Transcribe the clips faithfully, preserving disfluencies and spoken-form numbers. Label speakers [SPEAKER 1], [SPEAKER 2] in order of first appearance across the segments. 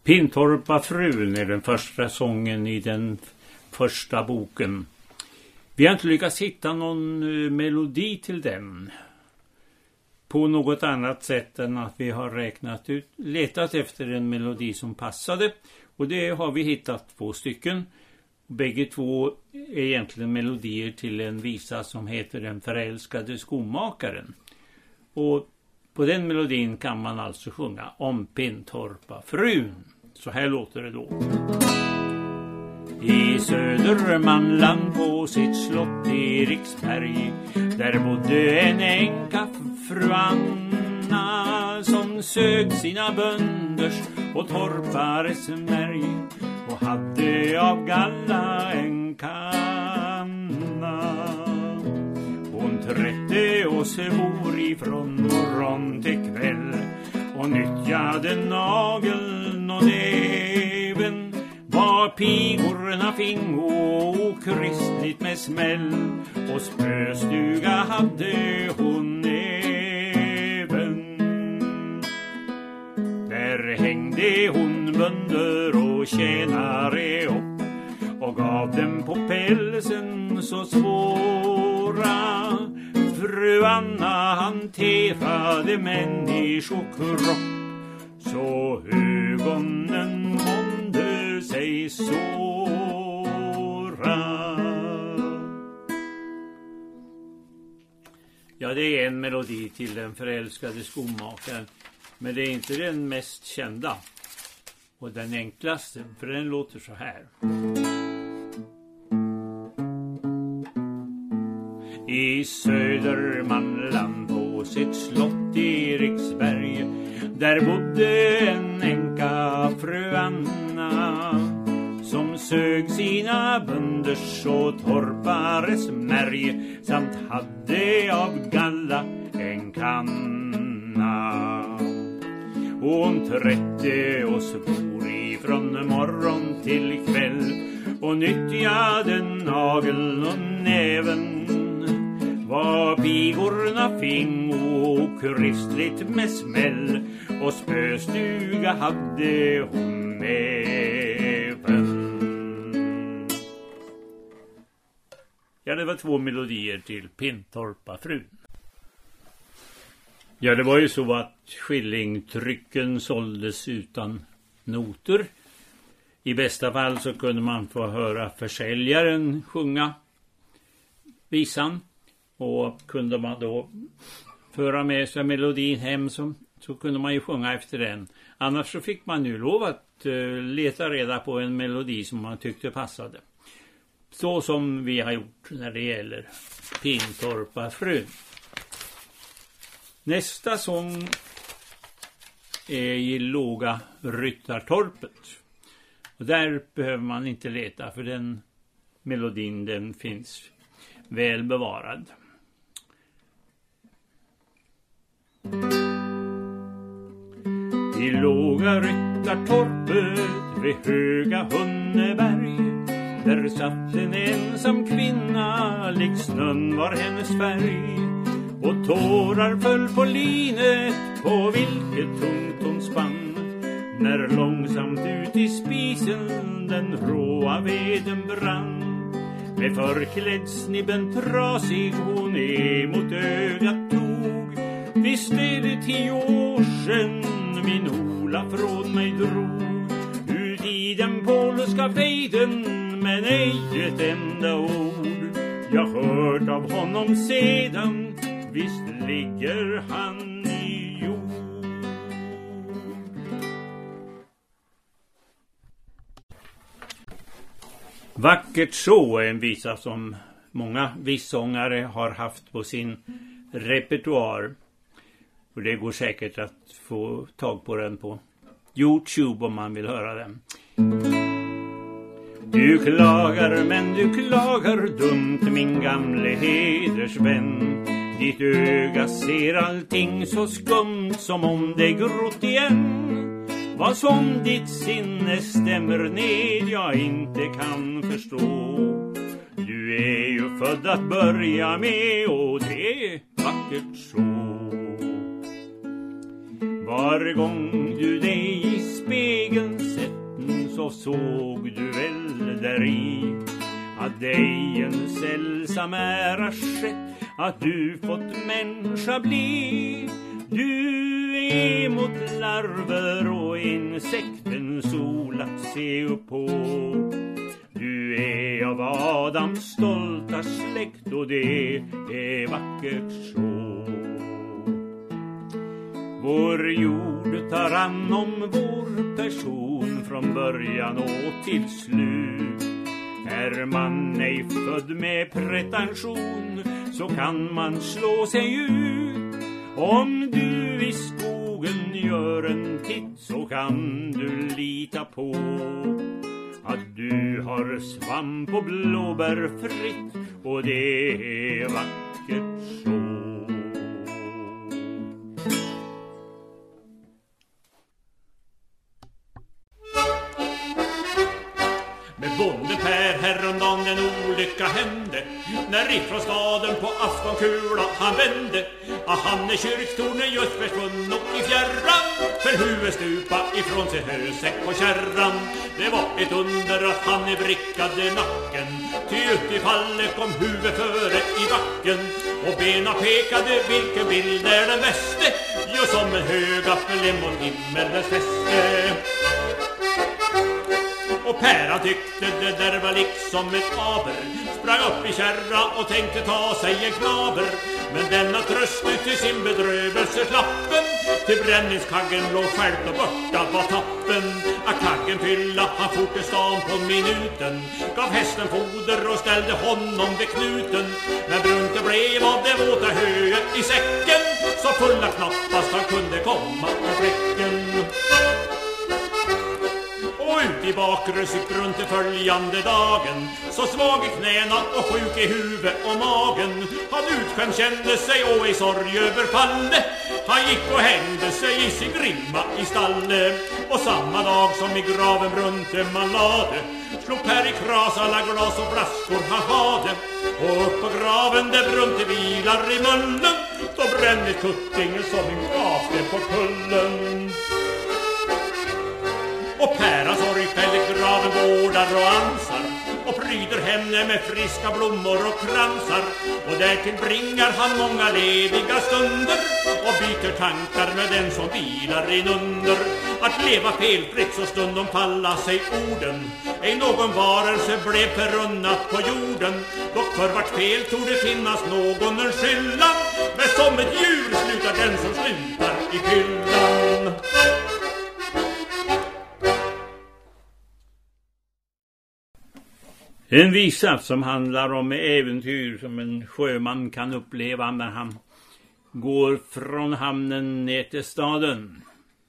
[SPEAKER 1] Pintorpafrun är den första sången i den första boken. Vi har inte lyckats hitta någon uh, melodi till den. På något annat sätt än att vi har räknat ut, letat efter en melodi som passade. Och det har vi hittat två stycken. Bägge två är egentligen melodier till en visa som heter Den förälskade skomakaren. Och på den melodin kan man alltså sjunga om Pintorpafrun. Så här låter det då. I Södermanland på sitt slott i Riksberg, där bodde en änka, fru Anna, som sög sina bönders och torpares märg och hade av galla en kanna. Hon trätte och svor ifrån morgon till kväll och nyttjade nageln och näven, var pigorna fing och kristligt med smäll, och spöstuga hade hon även. Där hängde hon bönder och tjänare upp och gav dem på pälsen så svåra. Fru Anna hanterade människokropp så ögonen månde sig såra. Ja, det är en melodi till Den förälskade skomakaren, men det är inte den mest kända och den enklaste, för den låter så här. I Södermanland på sitt slott i Riksberg, där bodde en änka, fru Anna, som sög sina bönders och torpares märg samt hade av galla en kanna. Hon trätte och svor ifrån morgon till kväll och nyttjade nageln och näven, var pigorna fing och kristligt med smäll, och spöstuga hade hon även. Ja, det var två melodier till Pintorpafrun. Ja, det var ju så att skillingtrycken såldes utan noter. I bästa fall så kunde man få höra försäljaren sjunga visan. Och kunde man då föra med sig melodin hem så, så kunde man ju sjunga efter den. Annars så fick man ju lov att uh, leta reda på en melodi som man tyckte passade. Så som vi har gjort när det gäller Pintorpafrun. Nästa sång är i Låga Ryttartorpet. Och där behöver man inte leta, för den melodin den finns väl bevarad. I Låga Ryttartorpet vid Höga Hunneberg, där satt en ensam kvinna, lik snön var hennes färg, och tårar föll på linet på vilket tungt hon spann, när långsamt ut i spisen den råa veden brann. Med förklädd snibben trasig hon emot ögat tog. Visst är det tio år sedan min Ola från mig drog ut i den polska fejden, men ej ett enda ord jag hört av honom sedan. Visst ligger han i jord. Vackert så är en visa som många vissångare har haft på sin repertoar. Och det går säkert att få tag på den på YouTube om man vill höra den. Du klagar men du klagar dumt, min gamle hedersvän. Ditt öga ser allting så skumt som om det grott igen. Vad som ditt sinne stämmer ned jag inte kan förstå. Du är ju född att börja med och det är vackert så. Var gång du dig i spegeln så såg du väl där i att dig en sällsam ära skett, att du fått människa bli. Du är mot larver och insekten sol att se upp på. Du är av Adams stolta släkt och det är vackert så. Vår jord tar hand om vår person från början och till slut. Är man ej född med pretension så kan man slå sig ut. Om du i skogen gör en titt så kan du lita på att du har svamp och blåbär fritt och det är vackert så. Med bonde Per häromdagen en olycka hände, när ifrån staden på aftonkula han vände. Ah, han är kyrktornen just försvunnen och i fjärran, för huvudet stupa ifrån sig hösäck på kärran. Det var ett under att han i vrickade nacken, ty ut i fallet kom huvudet före i backen. Och bena pekade vilken bild är den bäste, just som en hög appel mot himmelens fäste. Och Pära tyckte det där var liksom ett aber, sprang upp i kärra och tänkte ta sig en knaber. Men denna tröst ut till sin bedrövelse klappen, till bränningskaggen låg skärpt och borta var tappen. Att kaggen fylla han fort i stan på minuten, gav hästen foder och ställde honom vid knuten. Men brunt det blev av det våta höet i säcken, så fulla knappast han kunde komma på fläcken. Och ut i bakrus gick runt i följande dagen, så svag i knäna och sjuk i huvud och magen. Han utskämd kände sig och i sorg över falle, han gick och hängde sig i sin grimma i stalle. Och samma dag som i graven runt man lade, slog Per i kras alla glas och flaskor han hade. Och upp på graven där brunte vilar i mullen, då brände kuttingen som en gavste på kullen. Och Pära sorgfäll i graven vårdar och ansar, och pryder henne med friska blommor och kransar. Och därtill bringar han många lediga stunder, och byter tankar med den som vilar inunder. Att leva felfritt så stundom falla sig orden, ej någon varelse blev förunnat på jorden. Dock för vart fel tog det finnas någon en skyllan, men som ett djur slutar den som slutar i fyllan. En visa som handlar om äventyr som en sjöman kan uppleva när han går från hamnen ner till staden.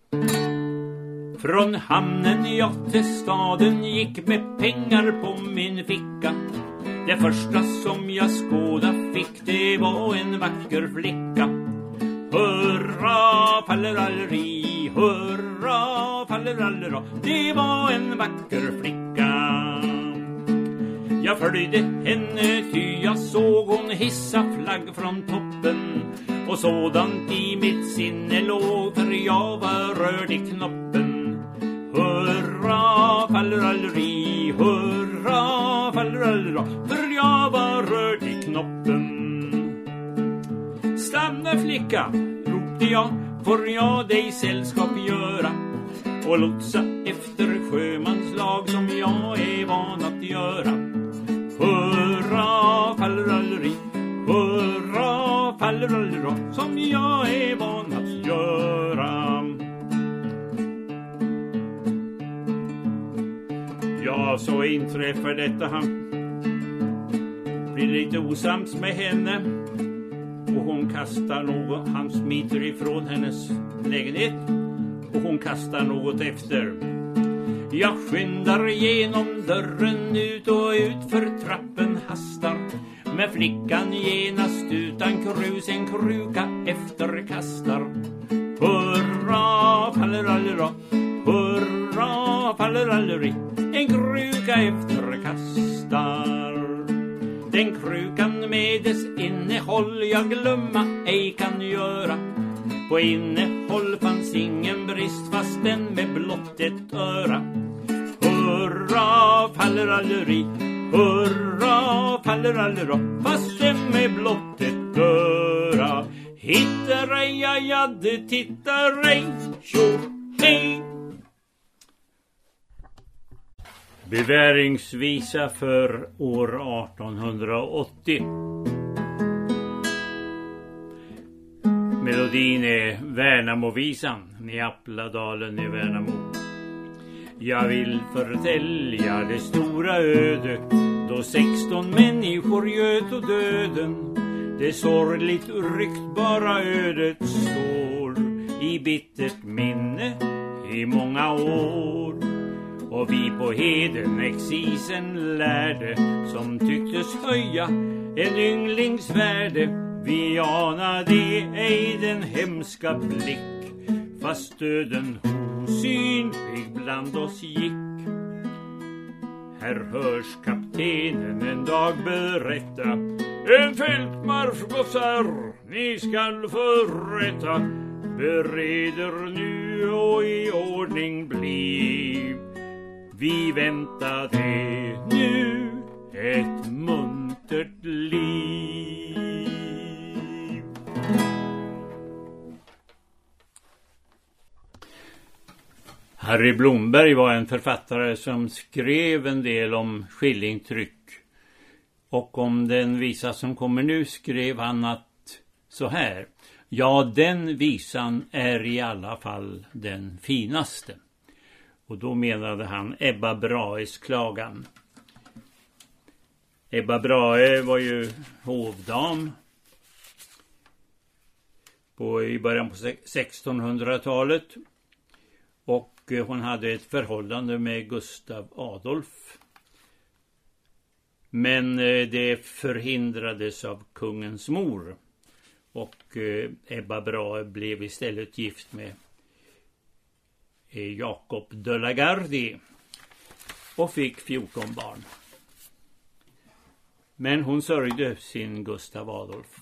[SPEAKER 1] Från hamnen jag till staden gick med pengar på min ficka. Det första som jag skåda fick det var en vacker flicka. Hurra falleralleri, hurra fallerallera, det var en vacker flicka. Jag följde henne ty jag såg hon hissa flagg från toppen, och sådant i mitt sinne låg, för jag var rörd i knoppen. Hurra falleralleri, hurra fallerallera, för jag var rörd i knoppen. Stanna flicka, ropte jag, får jag dig sällskap göra, och lotsa efter sjömanslag som jag är van att göra. Hurra falleralleri, hurra fallerallera, som jag är van att göra. Ja, så inträffar detta. Han blir lite osams med henne, och hon kastar något, han smiter ifrån hennes lägenhet, och hon kastar något efter. Jag skyndar genom dörren ut och ut för trappen hastar, med flickan genast utan krus en kruka efterkastar. Hurra fallerallera, hurra falleralleri, en kruka efterkastar. Den krukan med dess innehåll jag glömma ej kan göra. På innehåll fanns ingen brist, fast den med blott ett öra. hurra, faller aldrig, hurra, faller aldrig, fast det med blott ett öra. Hittar ej, jag jadde, tittar ej, tjo, hej. Beväringsvisa för år artonhundraåttio. Melodin är Värnamovisan, Neapladalen i Värnamo. Jag vill förtälja det stora ödet då sexton människor göt och döden. Det sorgligt ryktbara ödet står i bittert minne i många år. Och vi på heden exisen lärde som tycktes höja en ynglings värde. Vi anade ej den hemska blick, fast döden osynlig bland oss gick. Här hörs kaptenen en dag berätta: en fältmarsch, gossar, ni skall förrätta. Bereder nu och i ordning bli. Vi väntade nu ett muntert liv. Harry Blomberg var en författare som skrev en del om skillingtryck. Och om den visa som kommer nu skrev han att så här: ja, den visan är i alla fall den finaste. Och då menade han Ebba Brahes klagan. Ebba Brahe var ju hovdam på, i början på sextonhundratalet. Och hon hade ett förhållande med Gustav Adolf. Men det förhindrades av kungens mor. Och Ebba Brahe blev istället gift med Jacob de la Gardie och fick fjorton barn. Men hon sörjde sin Gustav Adolf.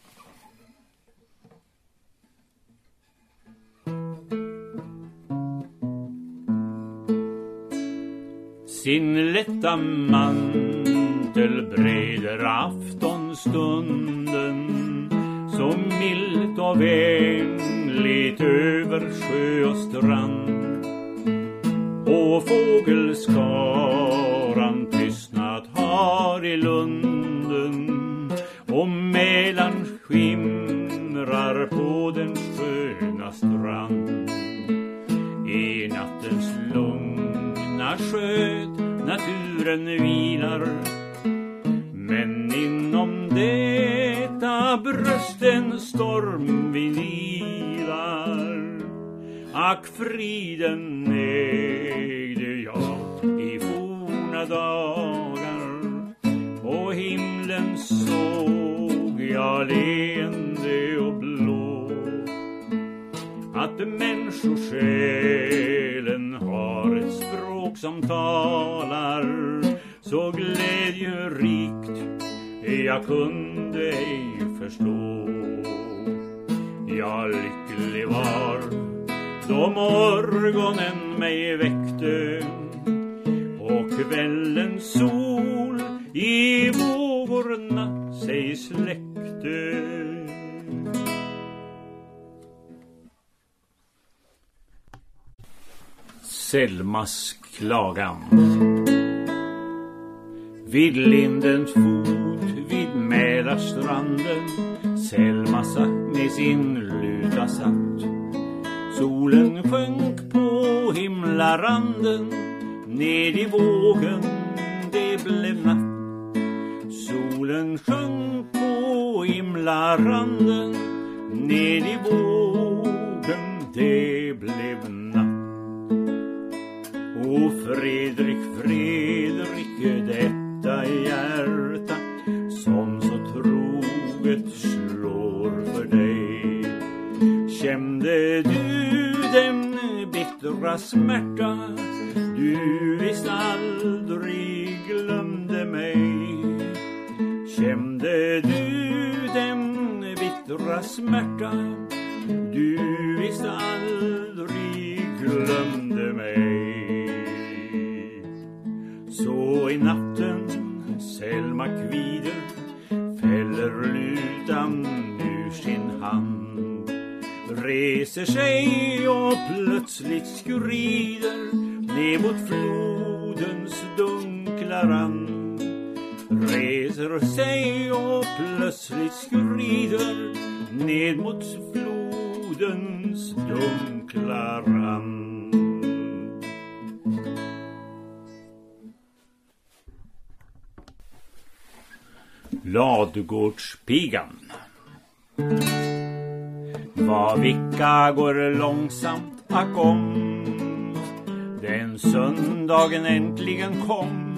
[SPEAKER 1] Sin lätta mantel breder aftonstunden så milt och vänligt över sjö och strand. Och fågelskaran tystnat har i lunden och Mälaren skimrar på den sköna strand. I nattens lugna sköt naturen vilar, men inom detta brösten storm vilar. Ack, friden ägde jag i forna dagar, och himlen såg jag leende och blå. Att människosjälen har ett språk som talar så glädjerikt jag kunde ej förstå. Jag lycklig var då morgonen mig väckte och kvällens sol i vågorna sig släckte. Selmas klagan. Vid lindens fot, vid Mälarstranden, Selma med sin luta satt. Solen sjönk på himlaranden, ned i vågen det blev natt. Solen sjönk på himlaranden, ned i vågen det blev natt. O Fredrik, Fredrik, detta hjärta som så troget slår för dig. Kände du den bittra smärta, du visst aldrig glömde mig. Kände du den bittra smärta, du visst aldrig glömde mig. reser sig och plötsligt skrider ner mot flodens dunkla rand. Reser sig och plötsligt skrider ned mot flodens dunkla rand. Ladugårdspigan. Vad vicka går långsamt akom. Den söndagen äntligen kom.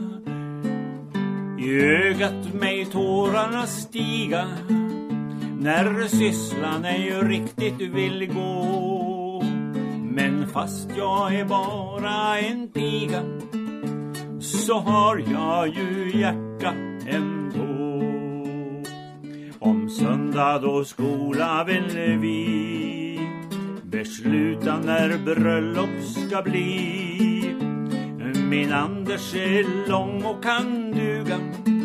[SPEAKER 1] I ögat mig tårarna stiga. När sysslan ej riktigt vill gå. Men fast jag är bara en piga, så har jag ju hjärta ändå. Om söndag då skola vill vi besluta när bröllop ska bli. Min Anders är lång och kan duga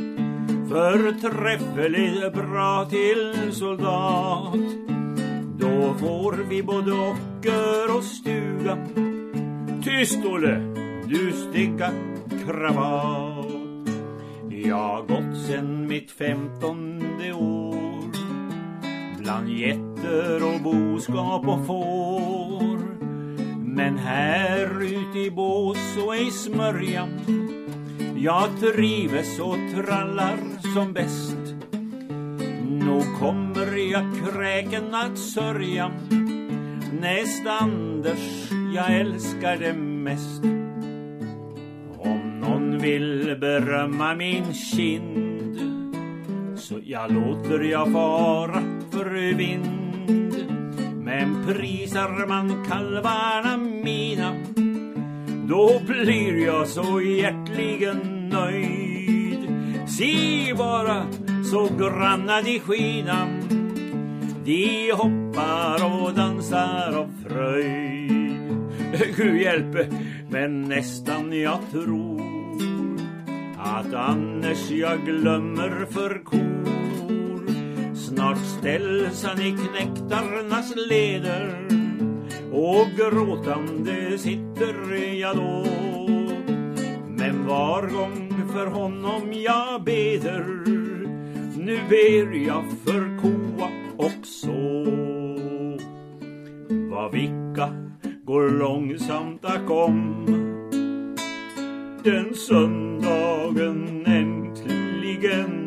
[SPEAKER 1] förträffligt bra till soldat. Då får vi både ocker och stuga. Tyst Olle, du sticka kravat. Jag gått sen mitt femtonde år, bland getter och boskap och får. Men här ute i bås och i smörjan, jag trives och trallar som bäst. Nog kommer jag kräken att sörja näst Anders, jag älskar det mest. Om någon vill berömma min kind, så jag låter jag fara för vind. Men prisar man kalvarna mina, då blir jag så hjärtligen nöjd. Se bara så granna de skina, de hoppar och dansar av fröjd. Gud hjälpe, men nästan jag tror att annars jag glömmer för kor. Snart ställs han i knäktarnas leder, och gråtande sitter jag då. Men var gång för honom jag beder, nu ber jag för koa också. Vad vicka går långsamt akom. Den söndagen äntligen